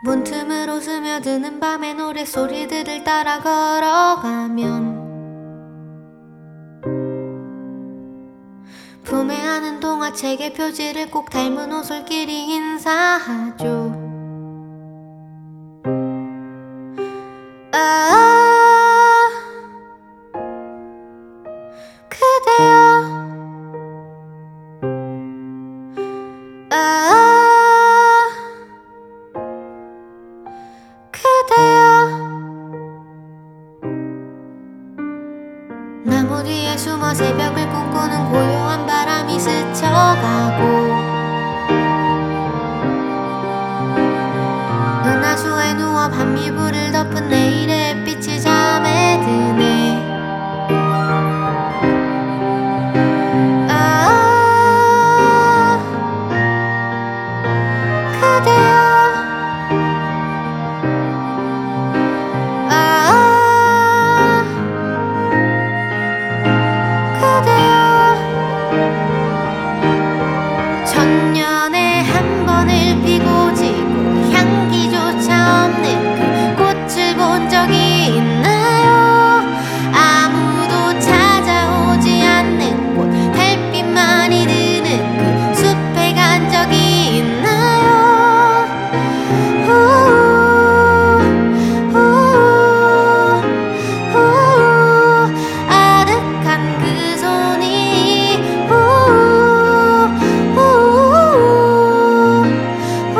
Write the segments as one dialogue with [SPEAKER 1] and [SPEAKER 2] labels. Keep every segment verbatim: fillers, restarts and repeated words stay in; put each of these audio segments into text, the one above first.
[SPEAKER 1] 문틈으로 스며드는 밤의 노랫소리들을 따라 걸어가면 품에 안은 동화책의 표지를 꼭 닮은 옷을끼리 인사하죠. 아, 그대여. 아, 그대여. 나무 뒤에 숨어 새벽을 꿈꾸는 고요한 바람이 스쳐가고 은하수에 누워 밤이불을 덮은 내일의 햇빛이 잠에 드네. 아, 그대여. 아, 그대여. 천년에 한 번을 피고 지고 향기조차 없는 그 꽃을 본 적이 있나요? 아무도 찾아오지 않는 곳, 햇빛만이 드는 그 숲에 간 적이 있나요? 우, 우, 우, 아득한 그 손이 우, 우, 우,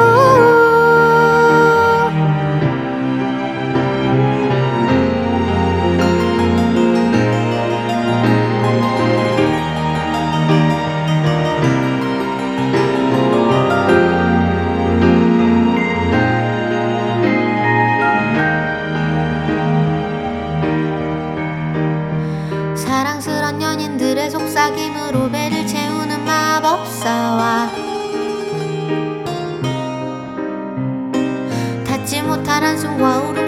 [SPEAKER 1] 사랑스런 연인들의 속삭임으로 배를 채우는 마법사와 닿지 못할 한숨과 울음